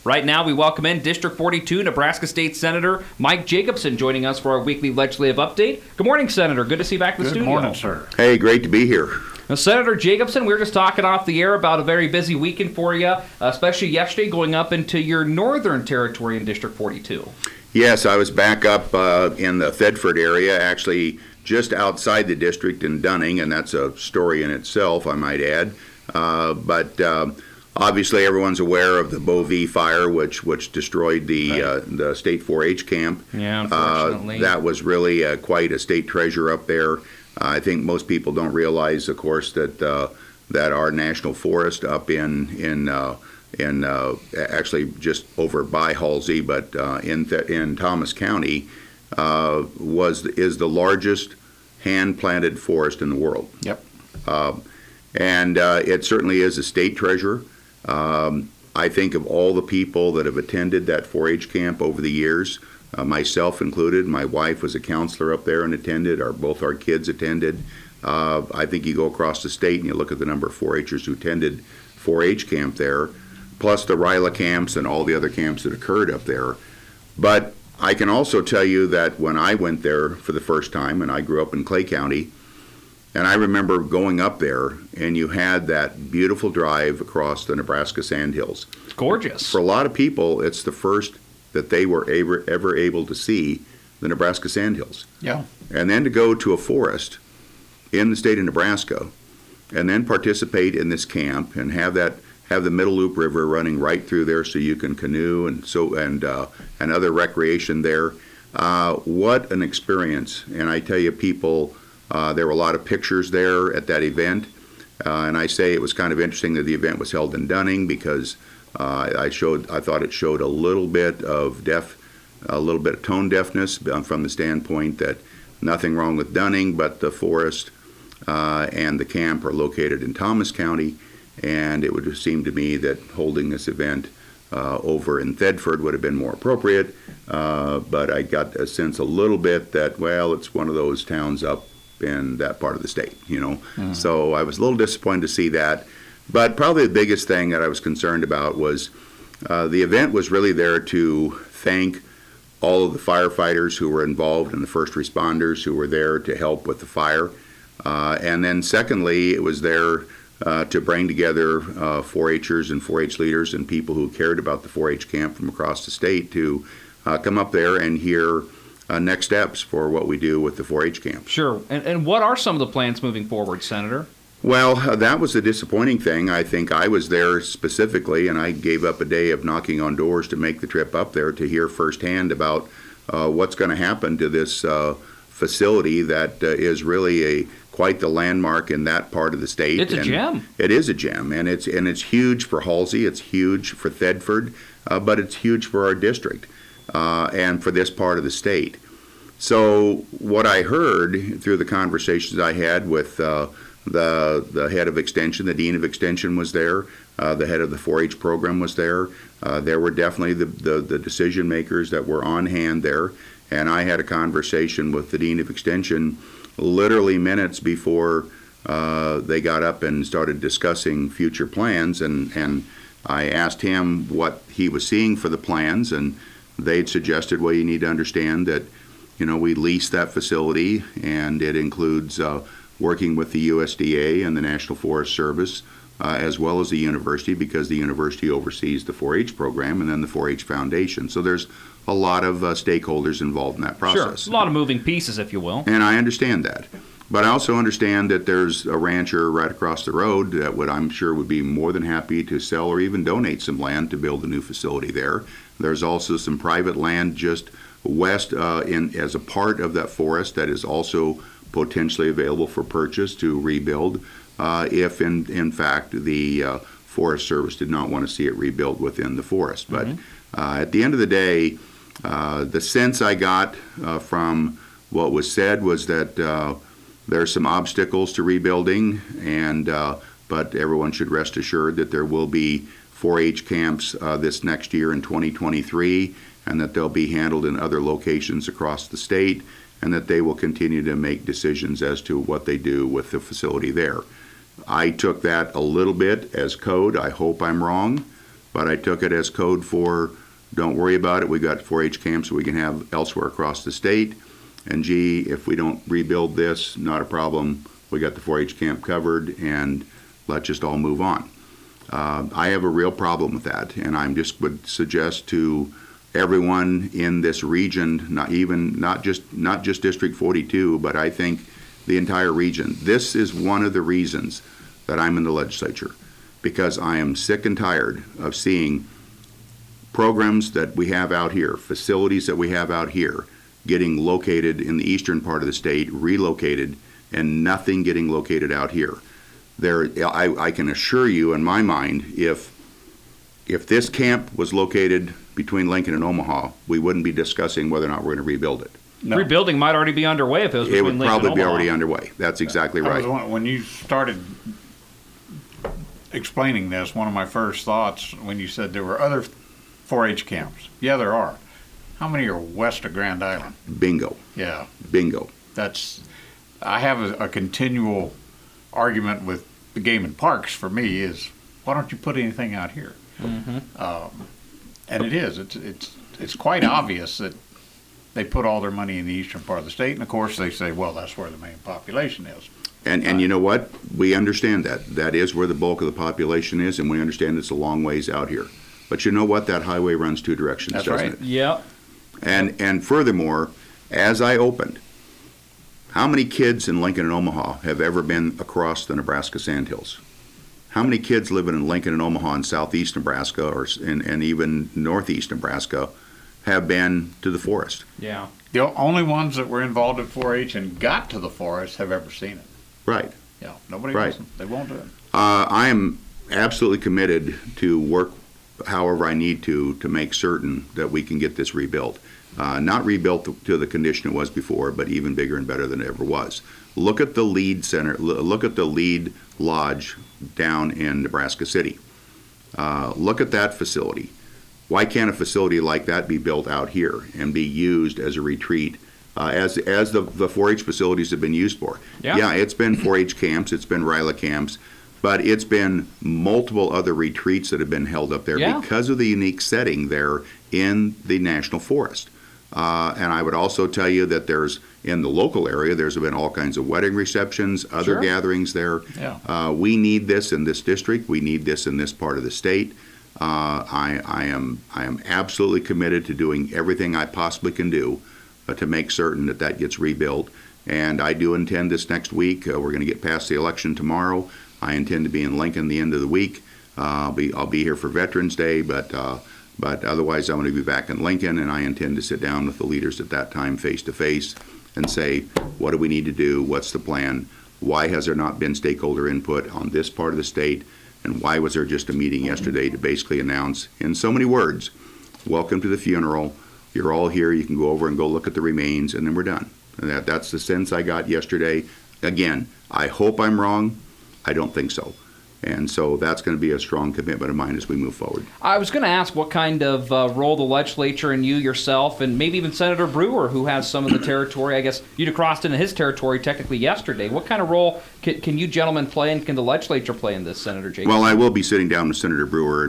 Right now, we welcome in District 42 Nebraska State Senator Mike Jacobson joining us for our weekly legislative update. Good morning, Senator. Good to see you back in the studio. Good morning, sir. Hey, great to be here. Now, Senator Jacobson, we were just talking off the air about a very busy weekend for you, especially yesterday going up into your northern territory in District 42. Yes, I was back up in the Thedford area, actually just outside the district in Dunning, and that's a story in itself, I might add. But obviously, everyone's aware of the Bovee fire, which destroyed the state 4-H camp. Yeah, unfortunately. That was really quite a state treasure up there. I think most people don't realize, of course, that our national forest up in actually just over by Halsey, but in Thomas County, is the largest hand-planted forest in the world. Yep. And it certainly is a state treasure. I think of all the people that have attended that 4-H camp over the years, myself included. My wife was a counselor up there and attended. Both our kids attended. I think you go across the state and you look at the number of 4-Hers who attended 4-H camp there, plus the RILA camps and all the other camps that occurred up there. But I can also tell you that when I went there for the first time, and I grew up in Clay County, and I remember going up there, and you had that beautiful drive across the Nebraska Sandhills. It's gorgeous. For a lot of people, it's the first that they were ever able to see the Nebraska Sandhills. Yeah. And then to go to a forest in the state of Nebraska, and then participate in this camp and have the Middle Loop River running right through there, so you can canoe and other recreation there. What an experience! And I tell you, people. There were a lot of pictures there at that event, and I say it was kind of interesting that the event was held in Dunning because I thought it showed a little bit of tone deafness from the standpoint that nothing wrong with Dunning, but the forest and the camp are located in Thomas County, and it would seem to me that holding this event over in Thedford would have been more appropriate, but I got a sense a little bit that, well, it's one of those towns up in that part of the state, So I was a little disappointed to see that. But probably the biggest thing that I was concerned about was the event was really there to thank all of the firefighters who were involved and the first responders who were there to help with the fire. And then secondly, it was there to bring together 4-Hers and 4-H leaders and people who cared about the 4-H camp from across the state to come up there and hear next steps for what we do with the 4-H camp. Sure. And what are some of the plans moving forward, Senator? Well, that was the disappointing thing. I think I was there specifically, and I gave up a day of knocking on doors to make the trip up there to hear firsthand about what's going to happen to this facility that is really quite the landmark in that part of the state. It's a gem. It is a gem, and it's huge for Halsey. It's huge for Thedford, but it's huge for our district and for this part of the state. So what I heard through the conversations I had with the head of Extension, the Dean of Extension was there, the head of the 4-H program was there. There were definitely the decision makers that were on hand there, and I had a conversation with the Dean of Extension literally minutes before they got up and started discussing future plans, and I asked him what he was seeing for the plans, and they'd suggested, well, you need to understand that we lease that facility, and it includes working with the USDA and the National Forest Service, as well as the university, because the university oversees the 4-H program and then the 4-H Foundation. So there's a lot of stakeholders involved in that process. Sure, a lot of moving pieces, if you will. And I understand that. But I also understand that there's a rancher right across the road that I'm sure would be more than happy to sell or even donate some land to build a new facility there. There's also some private land just west as a part of that forest that is also potentially available for purchase to rebuild if in fact the Forest Service did not want to see it rebuilt within the forest. But at the end of the day, the sense I got from what was said was that there's some obstacles to rebuilding, but everyone should rest assured that there will be 4-H camps this next year in 2023, and that they'll be handled in other locations across the state, and that they will continue to make decisions as to what they do with the facility there. I took that a little bit as code. I hope I'm wrong, but I took it as code for, don't worry about it. We got 4-H camps we can have elsewhere across the state. And gee, if we don't rebuild this, not a problem. We got the 4-H camp covered, and let's just all move on. I have a real problem with that, and I just would suggest to everyone in this region, not just District 42, but I think the entire region. This is one of the reasons that I'm in the legislature, because I am sick and tired of seeing programs that we have out here, facilities that we have out here, getting located in the eastern part of the state, relocated, and nothing getting located out here. I can assure you, in my mind, if this camp was located between Lincoln and Omaha, we wouldn't be discussing whether or not we're going to rebuild it. No. Rebuilding might already be underway if it was between Lincoln and Omaha. It would probably be already underway. That's exactly right. When you started explaining this, one of my first thoughts when you said there were other 4-H camps. Yeah, there are. How many are west of Grand Island? Bingo. Yeah. Bingo. I have a continual argument with the Game and Parks for me is, why don't you put anything out here? Mm-hmm. And it is. It's quite obvious that they put all their money in the eastern part of the state, and of course they say, well, that's where the main population is. And you know what? We understand that. That is where the bulk of the population is, and we understand it's a long ways out here. But you know what? That highway runs two directions, that's doesn't right. it? Yeah. And furthermore, as I opened, how many kids in Lincoln and Omaha have ever been across the Nebraska Sandhills? How many kids living in Lincoln and Omaha in southeast Nebraska and even northeast Nebraska have been to the forest? Yeah. The only ones that were involved in 4-H and got to the forest have ever seen it. Right. Yeah. Nobody right. wants them. They won't do it. I am absolutely committed to work however I need to make certain that we can get this rebuilt. Not rebuilt to the condition it was before, but even bigger and better than it ever was. Look at the Lead Center. Look at the Lead Lodge down in Nebraska City. Look at that facility. Why can't a facility like that be built out here and be used as a retreat, as the 4-H facilities have been used for? Yeah, it's been 4-H camps, it's been RILA camps, but it's been multiple other retreats that have been held up there because of the unique setting there in the National Forest. And I would also tell you that in the local area, there's been all kinds of wedding receptions, other gatherings there. Yeah. We need this in this district. We need this in this part of the state. I am absolutely committed to doing everything I possibly can do to make certain that gets rebuilt. And I do intend this next week. We're going to get past the election tomorrow. I intend to be in Lincoln the end of the week. I'll be here for Veterans Day, but otherwise I'm going to be back in Lincoln, and I intend to sit down with the leaders at that time face to face and say, what do we need to do? What's the plan? Why has there not been stakeholder input on this part of the state? And why was there just a meeting yesterday to basically announce, in so many words, welcome to the funeral. You're all here. You can go over and go look at the remains, and then we're done. And that's the sense I got yesterday. Again, I hope I'm wrong. I don't think so. And so that's going to be a strong commitment of mine as we move forward. I was going to ask what kind of role the legislature and you yourself, and maybe even Senator Brewer, who has some of the territory, I guess you'd crossed into his territory technically yesterday. What kind of role can you gentlemen play, and can the legislature play in this, Senator Jacobson? Well, I will be sitting down with Senator Brewer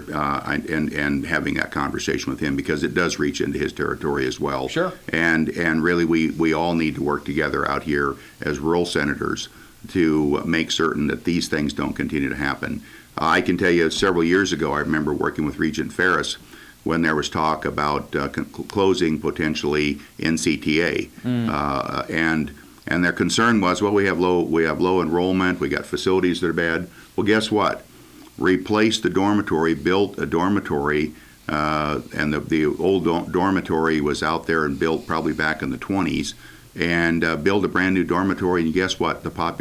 and having that conversation with him, because it does reach into his territory as well. Sure. And really we all need to work together out here as rural senators to make certain that these things don't continue to happen. I can tell you several years ago, I remember working with Regent Ferris when there was talk about closing potentially NCTA. And their concern was, well, we have low enrollment, we got facilities that are bad. Well, guess what? Replaced the dormitory, built a dormitory, and the old dormitory was out there and built probably back in the 20s. And build a brand new dormitory, and guess what?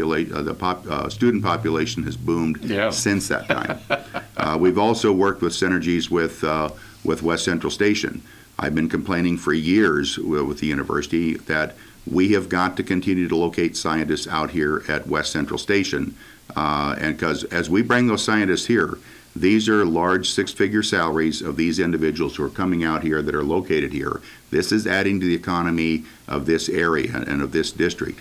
The student population has boomed since that time. We've also worked with synergies with West Central Station. I've been complaining for years with the university that we have got to continue to locate scientists out here at West Central Station, and because as we bring those scientists here, these are large six-figure salaries of these individuals who are coming out here that are located here. This is adding to the economy of this area and of this district.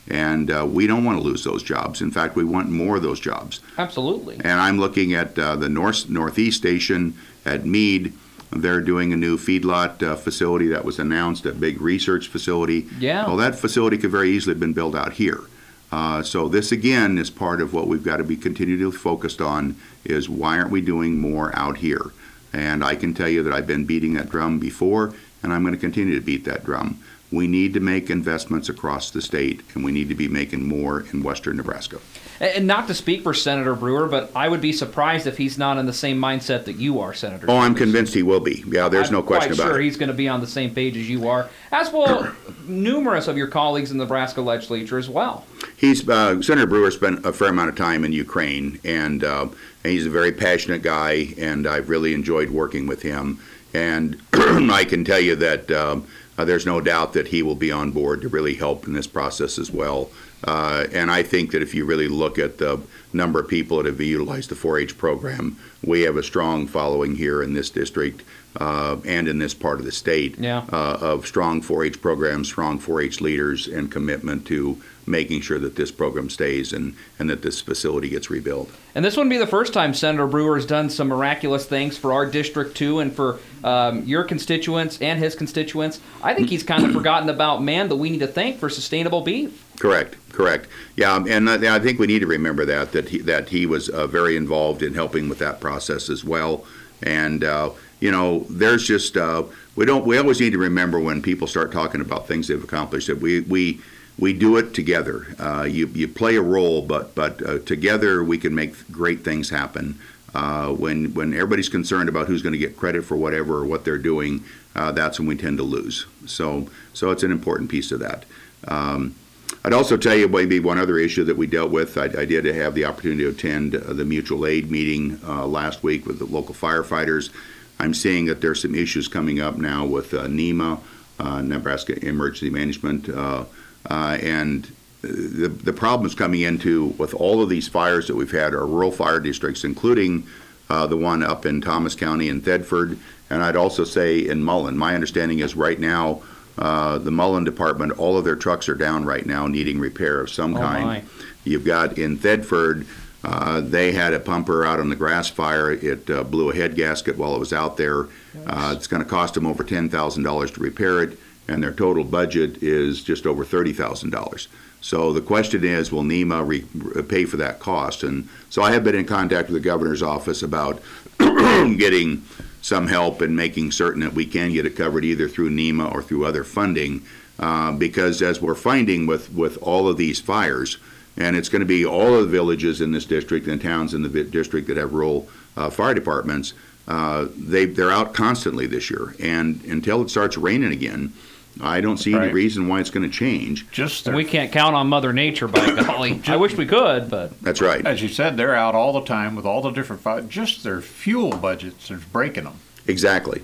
And we don't want to lose those jobs. In fact, we want more of those jobs. Absolutely. And I'm looking at the Northeast Station at Meade. They're doing a new feedlot facility that was announced, a big research facility. Yeah. Well, that facility could very easily have been built out here. So this, again, is part of what we've got to be continually focused on is why aren't we doing more out here? And I can tell you that I've been beating that drum before, and I'm going to continue to beat that drum. We need to make investments across the state, and we need to be making more in western Nebraska. And not to speak for Senator Brewer, but I would be surprised if he's not in the same mindset that you are, Senator. Oh, I'm convinced he will be. Yeah, there's no question about it. I'm quite sure he's going to be on the same page as you are, as will numerous of your colleagues in the Nebraska legislature as well. Senator Brewer spent a fair amount of time in Ukraine, and he's a very passionate guy, and I've really enjoyed working with him. And I can tell you that there's no doubt that he will be on board to really help in this process as well. And I think that if you really look at the number of people that have utilized the 4-H program, we have a strong following here in this district and in this part of the state of strong 4-H programs, strong 4-H leaders, and commitment to making sure that this program stays and that this facility gets rebuilt. And this wouldn't be the first time Senator Brewer has done some miraculous things for our district, too, and for your constituents and his constituents. I think he's kind of forgotten about man that we need to thank for sustainable beef. Correct. Yeah, and I think we need to remember that he was very involved in helping with that process as well. And there's just we always need to remember when people start talking about things they've accomplished that we do it together. You play a role, but together we can make great things happen. When everybody's concerned about who's going to get credit for whatever or what they're doing, that's when we tend to lose. So it's an important piece of that. I'd also tell you maybe one other issue that we dealt with. I did have the opportunity to attend the mutual aid meeting last week with the local firefighters. I'm seeing that there's some issues coming up now with NEMA, Nebraska Emergency Management, and the problems coming into with all of these fires that we've had are rural fire districts, including the one up in Thomas County and Thedford, and I'd also say in Mullen. My understanding is right now the Mullen Department, all of their trucks are down right now needing repair of some kind. My. You've got in Thedford, they had a pumper out on the grass fire. It blew a head gasket while it was out there. It's going to cost them over $10,000 to repair it, and their total budget is just over $30,000. So the question is, will NEMA pay for that cost? And so I have been in contact with the governor's office about getting some help and making certain that we can get it covered either through NEMA or through other funding, because as we're finding with all of these fires, and it's going to be all of the villages in this district and towns in the district that have rural fire departments, they're out constantly this year. And until it starts raining again, I don't see any reason why it's going to change. We can't count on Mother Nature, by golly. I wish we could, but... That's right. As you said, they're out all the time with all the different fires. Just their fuel budgets are breaking them. Exactly.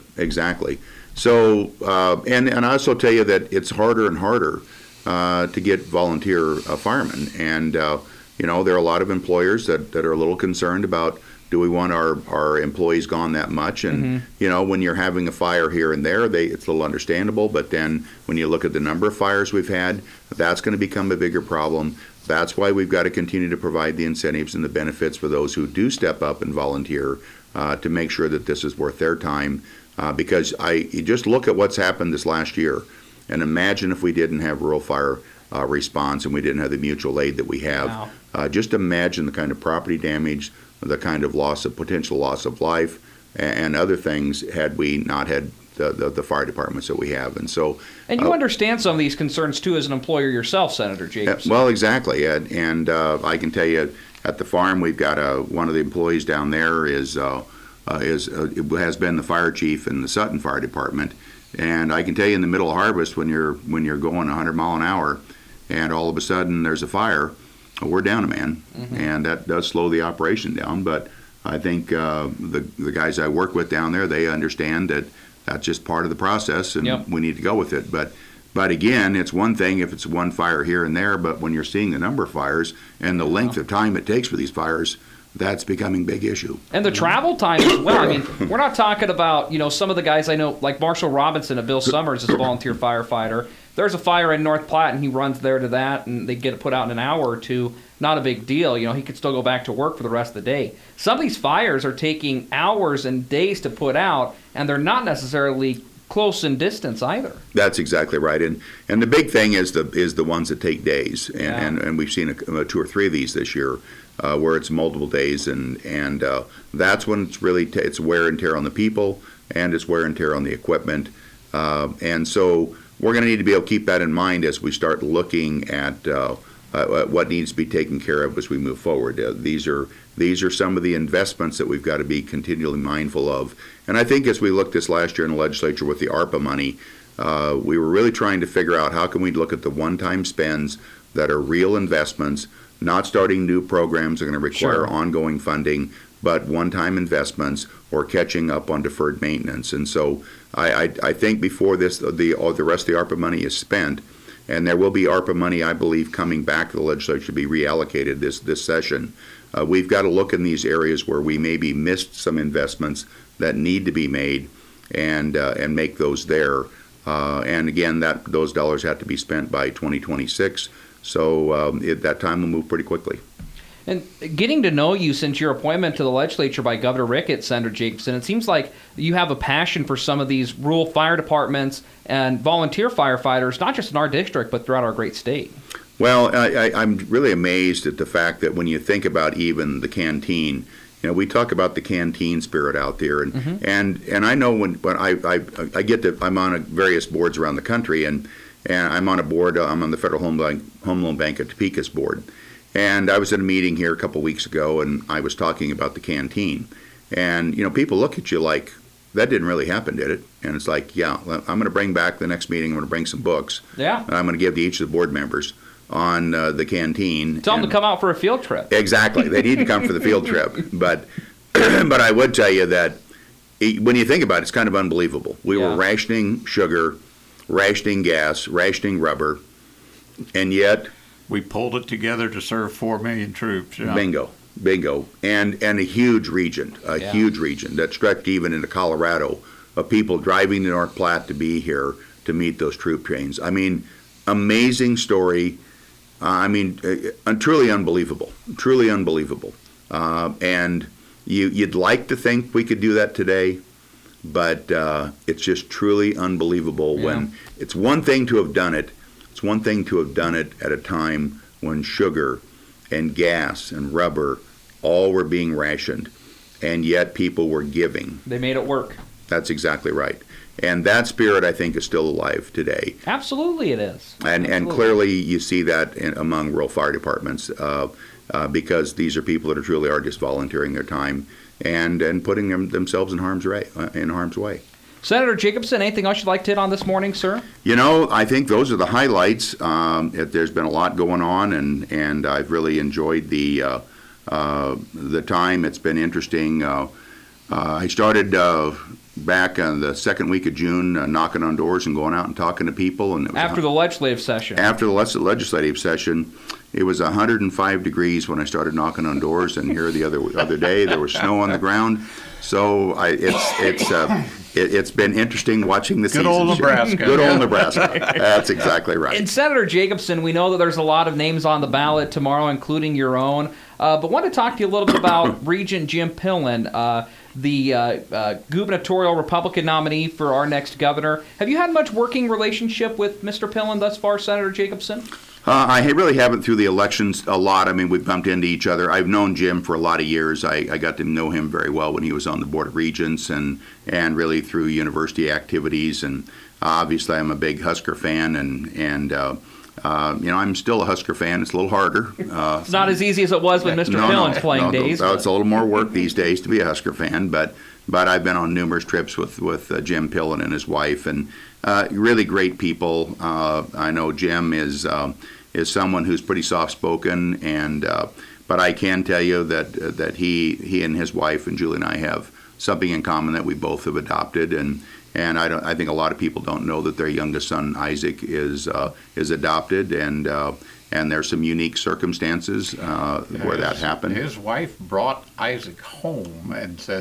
So, and I also tell you that it's harder and harder to get volunteer firemen. And, there are a lot of employers that are a little concerned about, do we want our employees gone that much? And, when you're having a fire here and there, it's a little understandable. But then when you look at the number of fires we've had, that's going to become a bigger problem. That's why we've got to continue to provide the incentives and the benefits for those who do step up and volunteer to make sure that this is worth their time. Because you just look at what's happened this last year, and imagine if we didn't have rural fire response and we didn't have the mutual aid that we have. Wow. Just imagine the kind of property damage, the kind of potential loss of life, and other things had we not had the fire departments that we have. And so, and you understand some of these concerns too as an employer yourself, Senator Jacobson. Well, exactly, Ed. And I can tell you, at the farm, we've got one of the employees down there has been the fire chief in the Sutton Fire Department. And I can tell you, in the middle of harvest, when you're going 100 mile an hour, and all of a sudden there's a fire, we're down a man, and that does slow the operation down. But I think the guys I work with down there, they understand that that's just part of the process, and we need to go with it. But again, it's one thing if it's one fire here and there, but when you're seeing the number of fires and the length of time it takes for these fires, that's becoming a big issue. And the travel time as well. I mean, we're not talking about, some of the guys I know, like Marshall Robinson of Bill Summers is a volunteer firefighter. there's a fire in North Platte and he runs there to that and they get it put out in an hour or two, not a big deal. He could still go back to work for the rest of the day. Some of these fires are taking hours and days to put out, and they're not necessarily close in distance either. That's exactly right, and the big thing is the ones that take days, and we've seen 2 or 3 of these this year, where it's multiple days, and that's when it's really it's wear and tear on the people, and it's wear and tear on the equipment, and so we're going to need to be able to keep that in mind as we start looking at what needs to be taken care of as we move forward. These are some of the investments that we've got to be continually mindful of. And I think as we looked this last year in the legislature with the ARPA money, we were really trying to figure out how can we look at the one-time spends that are real investments, not starting new programs that are going to require ongoing funding, but one-time investments or catching up on deferred maintenance. And so I think before the rest of the ARPA money is spent, and there will be ARPA money, I believe, coming back to the legislature to be reallocated this session. We've got to look in these areas where we maybe missed some investments that need to be made, and make those there. And again, those dollars have to be spent by 2026. So that time will move pretty quickly. And getting to know you since your appointment to the legislature by Governor Ricketts, Senator Jacobson, it seems like you have a passion for some of these rural fire departments and volunteer firefighters, not just in our district, but throughout our great state. Well, I'm really amazed at the fact that when you think about even the canteen, we talk about the canteen spirit out there, and I know when I get to, I'm on various boards around the country, and I'm on a board, I'm on the Federal Home Loan Bank of Topeka's board. And I was at a meeting here a couple of weeks ago, and I was talking about the canteen. And, people look at you like, that didn't really happen, did it? And it's like, yeah, I'm going to bring back the next meeting, I'm going to bring some books. Yeah. And I'm going to give to each of the board members on the canteen. Tell them to come out for a field trip. Exactly. They need to come for the field trip. But I would tell you that when you think about it, it's kind of unbelievable. We were rationing sugar, rationing gas, rationing rubber, and yet we pulled it together to serve 4 million troops. Yeah. Bingo. And a huge region, huge region that stretched even into Colorado of people driving to North Platte to be here to meet those troop trains. I mean, amazing story. Truly unbelievable. And you'd like to think we could do that today, but it's just truly unbelievable when it's one thing to have done it. It's one thing to have done it at a time when sugar and gas and rubber all were being rationed, and yet people were giving. They made it work. That's exactly right. And that spirit, I think, is still alive today. Absolutely it is. And clearly you see that among rural fire departments because these are people that truly are just volunteering their time and putting themselves in harm's way. Senator Jacobson, anything else you'd like to hit on this morning, sir? I think those are the highlights. There's been a lot going on, and I've really enjoyed the time. It's been interesting. I started back on the second week of June, knocking on doors and going out and talking to people. And it was after the legislative session. After the legislative session, it was 105 degrees when I started knocking on doors, and here the other day there was snow on the ground. So it's been interesting watching the season. Good old Nebraska. Good old Nebraska. That's exactly right. And Senator Jacobson, we know that there's a lot of names on the ballot tomorrow, including your own. But want to talk to you a little bit about Regent Jim Pillen, the gubernatorial Republican nominee for our next governor. Have you had much working relationship with Mr. Pillen thus far, Senator Jacobson? I really haven't through the elections a lot. I mean, we've bumped into each other. I've known Jim for a lot of years. I got to know him very well when he was on the Board of Regents and really through university activities. And obviously, I'm a big Husker fan, and I'm still a Husker fan. It's a little harder. It's not as easy as it was when Mr. Pillen's playing days. It's a little more work these days to be a Husker fan, but I've been on numerous trips with Jim Pillen and his wife, and really great people. I know Jim is someone who's pretty soft-spoken, but I can tell you that he and his wife and Julie and I have something in common that we both have adopted, and I think a lot of people don't know that their youngest son Isaac is adopted, and there's some unique circumstances where that happened. His wife brought Isaac home and said,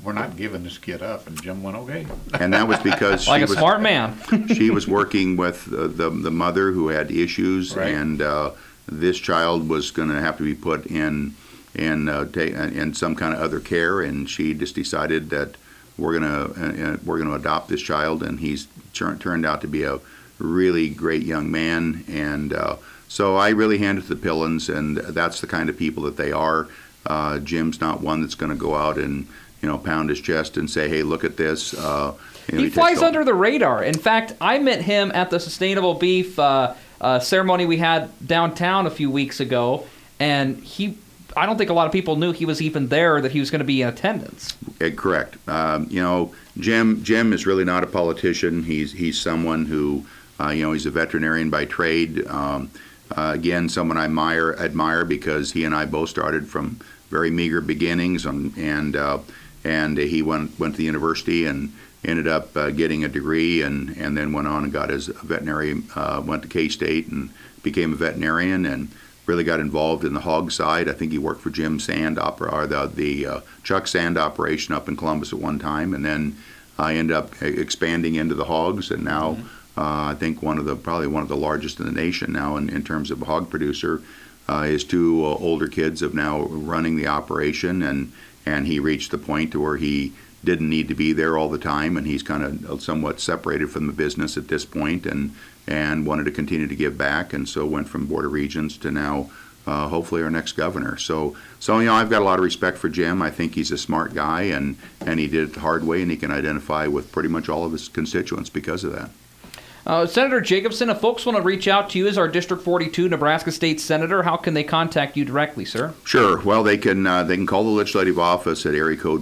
we're not giving this kid up. And Jim went, okay. And that was because Like a smart man. she was working with the mother who had issues, Right. and this child was going to have to be put in some kind of other care, and she just decided that we're gonna adopt this child, and he's turned out to be a really great young man, and so I really hand it to the Pillans, and that's the kind of people that they are. Jim's not one that's going to go out and pound his chest and say, "Hey, look at this." He flies under the radar. In fact, I met him at the Sustainable Beef ceremony we had downtown a few weeks ago, and I don't think a lot of people knew he was even there, that he was going to be in attendance. Correct. Jim is really not a politician. He's someone who, he's a veterinarian by trade. Again, someone I admire because he and I both started from very meager beginnings, and he went to the university and ended up getting a degree, and then went on and got his veterinary, went to K-State and became a veterinarian, and really got involved in the hog side. I think he worked for Jim Sand, the Chuck Sand operation up in Columbus at one time, and then I ended up expanding into the hogs, and now I think probably one of the largest in the nation now in terms of a hog producer. His two older kids have now running the operation, and he reached the point to where he didn't need to be there all the time, and he's kind of somewhat separated from the business at this point, and wanted to continue to give back, and so went from Board of Regents to now hopefully our next governor. So I've got a lot of respect for Jim. I think he's a smart guy, and he did it the hard way, and he can identify with pretty much all of his constituents because of that. Senator Jacobson, if folks want to reach out to you as our District 42 Nebraska State Senator, how can they contact you directly, sir? Sure. Well, they can call the legislative office at area code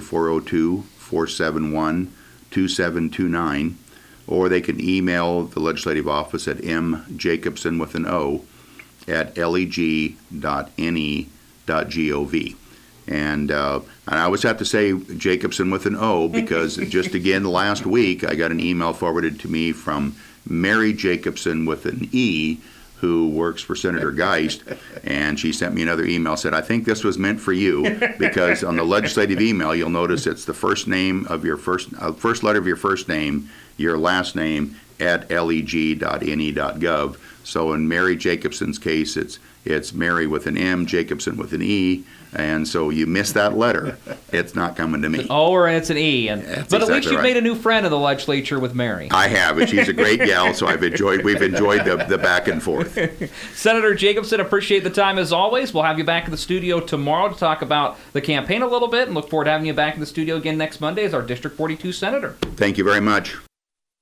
402-471-2729, or they can email the legislative office at mjacobson with an O at leg.ne.gov. And I always have to say Jacobson with an O because just again last week I got an email forwarded to me from Mary Jacobson with an E, who works for Senator Geist, and she sent me another email, said, I think this was meant for you, because on the legislative email you'll notice it's the first name of your first letter of your first name, your last name, at leg.ne.gov. So in Mary Jacobson's case, it's Mary with an M, Jacobson with an E, and so you miss that letter, it's not coming to me. Oh, or it's an E. But exactly at least you've right. made a new friend in the legislature with Mary. I have, and she's a great gal, so we've enjoyed the back and forth. Senator Jacobson, appreciate the time as always. We'll have you back in the studio tomorrow to talk about the campaign a little bit, and look forward to having you back in the studio again next Monday as our District 42 Senator. Thank you very much.